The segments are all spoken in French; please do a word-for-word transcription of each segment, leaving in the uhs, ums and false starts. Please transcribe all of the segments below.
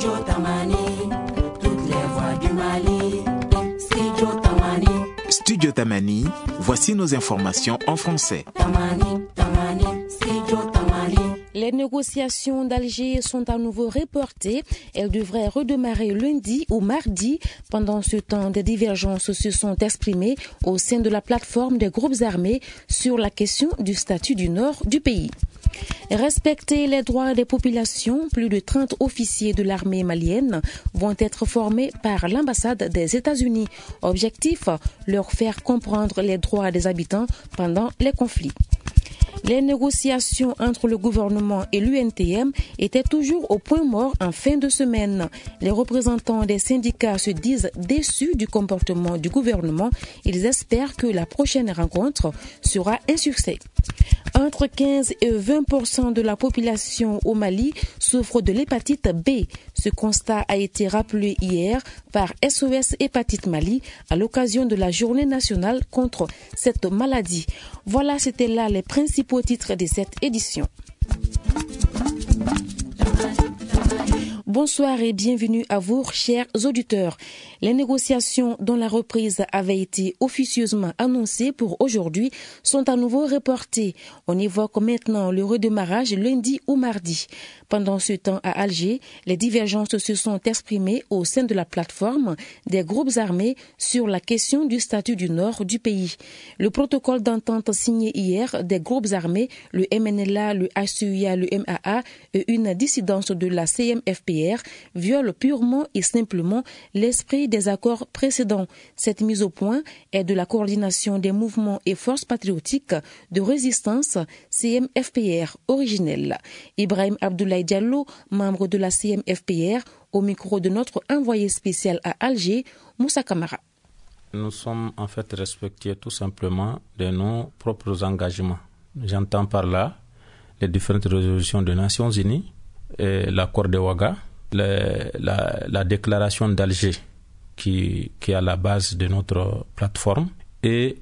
Studio Tamani, toutes les voix du Mali. Studio Tamani. Studio Tamani, voici nos informations en français. Tamani, Tamani, Studio Tamani. Les négociations d'Alger sont à nouveau reportées. Elles devraient redémarrer lundi ou mardi. Pendant ce temps, des divergences se sont exprimées au sein de la plateforme des groupes armés sur la question du statut du nord du pays. Respecter les droits des populations, plus de trente officiers de l'armée malienne vont être formés par l'ambassade des États-Unis. Objectif, leur faire comprendre les droits des habitants pendant les conflits. Les négociations entre le gouvernement et l'U N T M étaient toujours au point mort en fin de semaine. Les représentants des syndicats se disent déçus du comportement du gouvernement. Ils espèrent que la prochaine rencontre sera un succès. Entre quinze et vingt pour cent de la population au Mali souffre de l'hépatite B. Ce constat a été rappelé hier par S O S Hépatite Mali à l'occasion de la journée nationale contre cette maladie. Voilà, c'était là les principaux titres de cette édition. Bonsoir et bienvenue à vous, chers auditeurs. Les négociations dont la reprise avait été officieusement annoncée pour aujourd'hui sont à nouveau reportées. On évoque maintenant le redémarrage lundi ou mardi. Pendant ce temps, à Alger, les divergences se sont exprimées au sein de la plateforme des groupes armés sur la question du statut du nord du pays. Le protocole d'entente signé hier des groupes armés, le M N L A, le H C U I A, le M A A et une dissidence de la C M F P R viole purement et simplement l'esprit des accords précédents. Cette mise au point est de la coordination des mouvements et forces patriotiques de résistance C M F P R originelle. Ibrahim Abdoulaye Diallo, membre de la C M F P R, au micro de notre envoyé spécial à Alger, Moussa Kamara. Nous sommes en fait respectueux tout simplement de nos propres engagements. J'entends par là les différentes résolutions des Nations Unies, et l'accord de Ouaga, le, la, la déclaration d'Alger qui, qui est à la base de notre plateforme et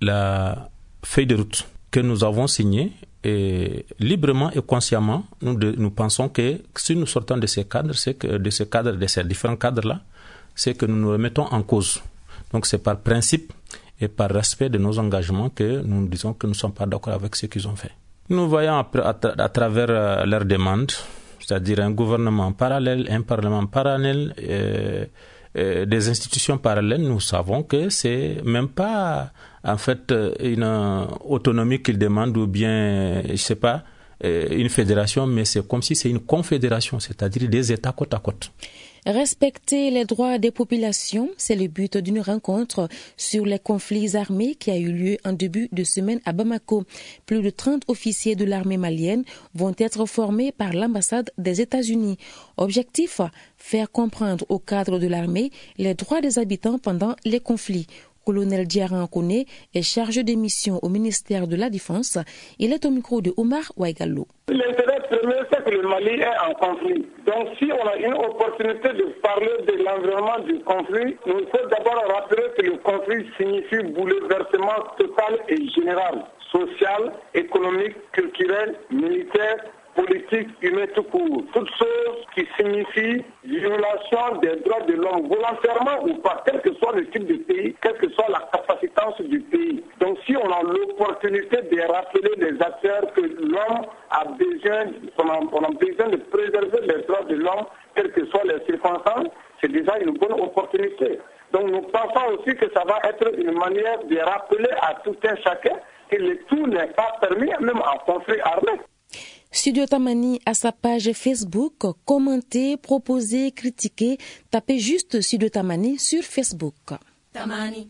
la feuille de route que nous avons signée. Et librement et consciemment, nous, de, nous pensons que si nous sortons de ces cadres, c'est que de ces cadres, de ces différents cadres-là, c'est que nous nous remettons en cause. Donc c'est par principe et par respect de nos engagements que nous disons que nous ne sommes pas d'accord avec ce qu'ils ont fait. Nous voyons à, à, à travers euh, leurs demandes, c'est-à-dire un gouvernement parallèle, un parlement parallèle, euh, euh, des institutions parallèles, nous savons que c'est même pas en fait une autonomie qu'ils demandent ou bien, je sais pas, une fédération, mais c'est comme si c'est une confédération, c'est-à-dire des États côte à côte. Respecter les droits des populations, c'est le but d'une rencontre sur les conflits armés qui a eu lieu en début de semaine à Bamako. Plus de trente officiers de l'armée malienne vont être formés par l'ambassade des États-Unis. Objectif, faire comprendre au cadre de l'armée les droits des habitants pendant les conflits. Colonel Diaran Kone est chargé de mission au ministère de la Défense. Il est au micro de Omar Ouaigallo. L'intérêt premier, c'est que le Mali est en conflit. Donc si on a une opportunité de parler de l'environnement du conflit, il faut d'abord rappeler que le conflit signifie bouleversement total et général, social, économique, culturel, militaire, politique, humain tout court. Toutes choses qui signifient violation des droits de l'homme, volontairement ou pas, quel que soit le type de pays, quelle que soit la capacitance du pays. Donc si on a l'opportunité de rappeler les acteurs que l'homme a besoin, on a, on a besoin de préserver les droits de l'homme, quelles que soient les circonstances, c'est déjà une bonne opportunité. Donc nous pensons aussi que ça va être une manière de rappeler à tout un chacun que le tout n'est pas permis, même en conflit armé. Studio Tamani à sa page Facebook, commentez, proposez, critiquez, tapez juste Studio Tamani sur Facebook. Tamani.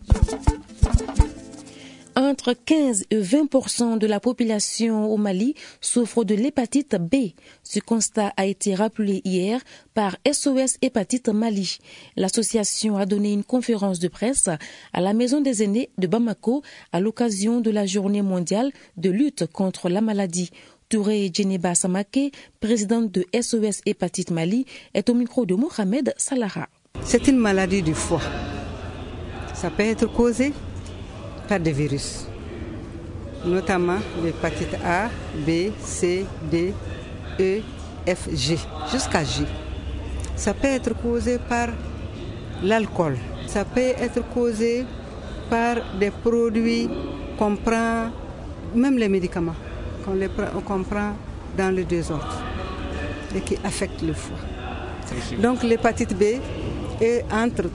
Entre quinze et vingt pour cent de la population au Mali souffre de l'hépatite B. Ce constat a été rappelé hier par S O S Hépatite Mali. L'association a donné une conférence de presse à la Maison des aînés de Bamako à l'occasion de la Journée mondiale de lutte contre la maladie. Touré Djeneba Samake, présidente de S O S Hépatite Mali, est au micro de Mohamed Salara. C'est une maladie du foie. Ça peut être causé par des virus, notamment l'hépatite A, B, C, D, E, F, G, jusqu'à G. Ça peut être causé par l'alcool. Ça peut être causé par des produits qu'on prend, même les médicaments, qu'on, les prend, qu'on prend dans le désordre et qui affectent le foie. Donc l'hépatite B est entre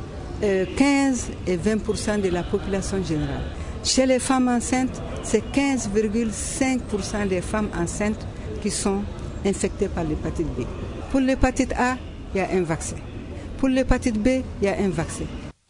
quinze et vingt pour cent de la population générale. Chez les femmes enceintes, c'est quinze virgule cinq pour cent des femmes enceintes qui sont infectées par l'hépatite B. Pour l'hépatite A, il y a un vaccin. Pour l'hépatite B, il y a un vaccin.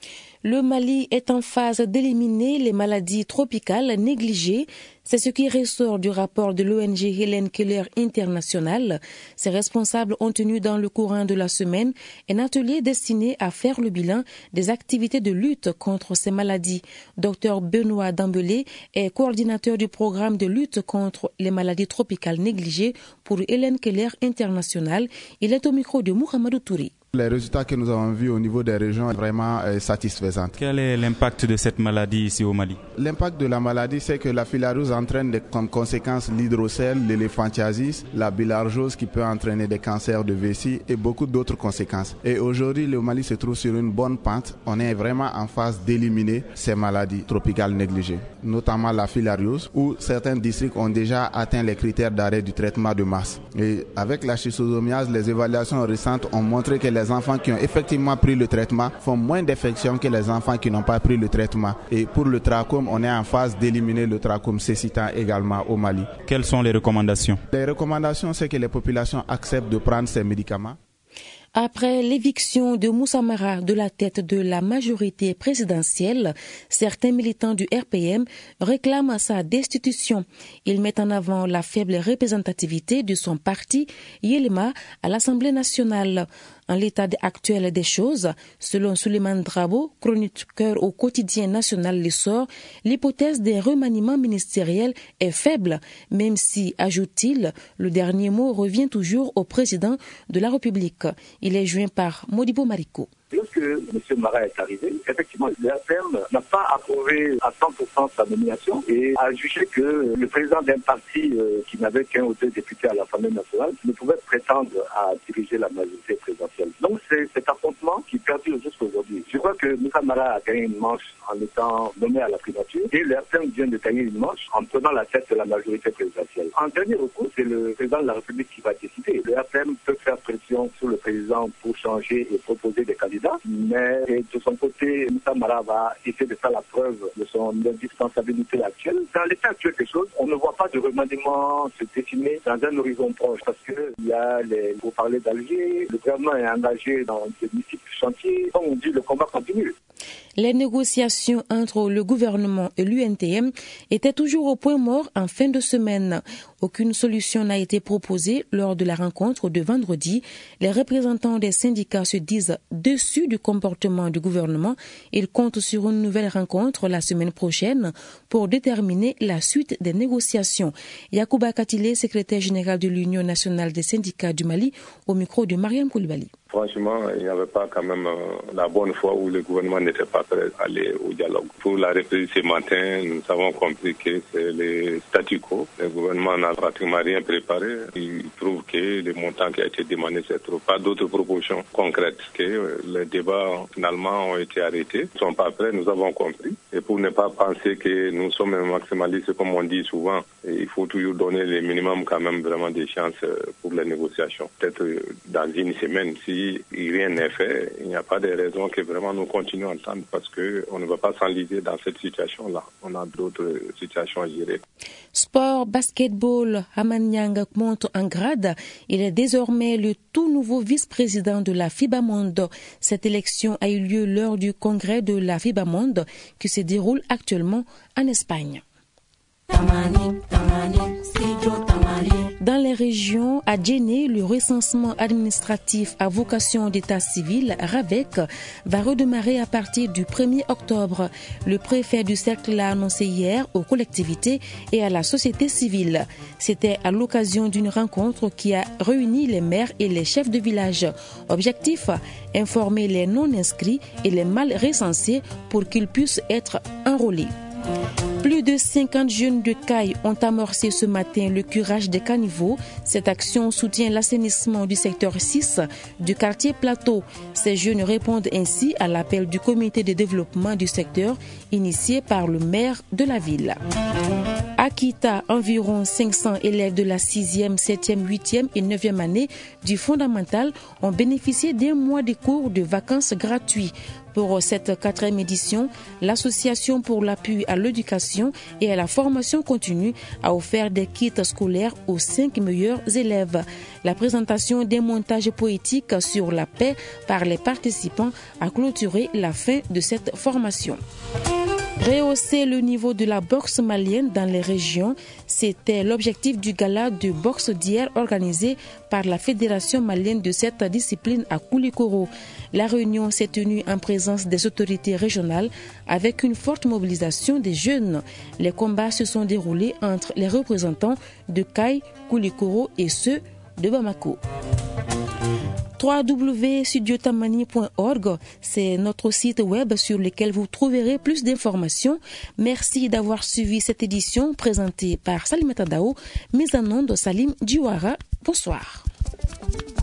Le Mali est en phase d'éliminer les maladies tropicales négligées. C'est ce qui ressort du rapport de l'O N G Helen Keller International. Ses responsables ont tenu dans le courant de la semaine un atelier destiné à faire le bilan des activités de lutte contre ces maladies. Docteur Benoît Dambelé est coordinateur du programme de lutte contre les maladies tropicales négligées pour Helen Keller International. Il est au micro de Mouhamadou Touré. Les résultats que nous avons vus au niveau des régions sont vraiment euh, satisfaisants. Quel est l'impact de cette maladie ici au Mali? L'impact de la maladie, c'est que la filariose entraîne des, comme conséquence l'hydrocèle, l'éléphantiasis, la bilharziose qui peut entraîner des cancers de vessie et beaucoup d'autres conséquences. Et aujourd'hui, le Mali se trouve sur une bonne pente. On est vraiment en phase d'éliminer ces maladies tropicales négligées, notamment la filariose, où certains districts ont déjà atteint les critères d'arrêt du traitement de masse. Et avec la schistosomiase, les évaluations récentes ont montré que les Les enfants qui ont effectivement pris le traitement font moins d'infections que les enfants qui n'ont pas pris le traitement. Et pour le trachome, on est en phase d'éliminer le trachome cécitant également au Mali. Quelles sont les recommandations? Les recommandations, c'est que les populations acceptent de prendre ces médicaments. Après l'éviction de Moussa Mara de la tête de la majorité présidentielle, certains militants du R P M réclament sa destitution. Ils mettent en avant la faible représentativité de son parti, Yelema, à l'Assemblée nationale. En l'état actuel des choses, selon Souleymane Drabo, chroniqueur au quotidien national L'Essor, l'hypothèse des remaniements ministériels est faible, même si, ajoute-t-il, le dernier mot revient toujours au président de la République. Il est joint par Modibo Mariko. Lorsque M. Mara est arrivé, effectivement, le R P M n'a pas approuvé à cent pour cent sa nomination et a jugé que le président d'un parti euh, qui n'avait qu'un ou deux députés à l'Assemblée nationale ne pouvait prétendre à diriger la majorité présidentielle. Donc c'est cet affrontement qui perdure jusqu'aujourd'hui. Je crois que Moussa Mara a gagné une manche en étant nommé à la primature et le R P M vient de gagner une manche en prenant la tête de la majorité présidentielle. En dernier recours, c'est le président de la République qui va décider. Le R P M peut faire pression sur le président pour changer et proposer des candidats. Mais de son côté, Moussa Mara va essayer de faire la preuve de son indispensabilité actuelle. Dans l'état actuel des choses, on ne voit pas de remaniement se dessiner dans un horizon proche parce qu'il y a les pourparlers d'Alger, le gouvernement est engagé dans de multiples chantiers. Comme on dit, le combat continue. Les négociations entre le gouvernement et l'U N T M étaient toujours au point mort en fin de semaine. Aucune solution n'a été proposée lors de la rencontre de vendredi. Les représentants des syndicats se disent déçus du comportement du gouvernement. Ils comptent sur une nouvelle rencontre la semaine prochaine pour déterminer la suite des négociations. Yacouba Katile, secrétaire général de l'Union nationale des syndicats du Mali, au micro de Mariam Koulibaly. Franchement, il n'y avait pas quand même euh, la bonne foi où le gouvernement n'était pas prêt à aller au dialogue. Pour la reprise ce matin, nous avons compris que c'est le statu quo. Le gouvernement n'a pratiquement rien préparé. Il prouve que le montant qui a été demandé, c'est trop. Pas d'autres propositions concrètes. Que euh, les débats finalement ont été arrêtés. Ils ne sont pas prêts, nous avons compris. Et pour ne pas penser que nous sommes maximalistes, comme on dit souvent, il faut toujours donner le minimum quand même vraiment des chances pour les négociations. Peut-être dans une semaine, si rien n'est fait, il n'y a pas de raison que vraiment nous continuons à entendre parce qu'on ne va pas s'enliser dans cette situation-là. On a d'autres situations à gérer. Sport, basketball, Haman Nyang monte en grade. Il est désormais le tout nouveau vice-président de la FIBA Monde. Cette élection a eu lieu lors du congrès de la FIBA Monde qui se déroule actuellement en Espagne. Dans les régions, à Djenné, le recensement administratif à vocation d'état civil, RAVEC, va redémarrer à partir du premier octobre. Le préfet du cercle l'a annoncé hier aux collectivités et à la société civile. C'était à l'occasion d'une rencontre qui a réuni les maires et les chefs de village. Objectif, informer les non-inscrits et les mal recensés pour qu'ils puissent être enrôlés. Plus de cinquante jeunes de Caille ont amorcé ce matin le curage des caniveaux. Cette action soutient l'assainissement du secteur six du quartier Plateau. Ces jeunes répondent ainsi à l'appel du comité de développement du secteur initié par le maire de la ville. À Kita, environ cinq cents élèves de la sixième, septième, huitième et neuvième année du fondamental ont bénéficié d'un mois de cours de vacances gratuits. Pour cette quatrième édition, l'Association pour l'appui à l'éducation et à la formation continue a offert des kits scolaires aux cinq meilleurs élèves. La présentation d'un montage poétique sur la paix par les participants a clôturé la fin de cette formation. Rehausser le niveau de la boxe malienne dans les régions, c'était l'objectif du gala de boxe d'hier organisé par la Fédération malienne de cette discipline à Koulikoro. La réunion s'est tenue en présence des autorités régionales avec une forte mobilisation des jeunes. Les combats se sont déroulés entre les représentants de Caille, Koulikoro et ceux de Bamako. w w w point studio tamani point org, c'est notre site web sur lequel vous trouverez plus d'informations. Merci d'avoir suivi cette édition présentée par Salimata Dao, mise en onde de Salim Diouara. Bonsoir.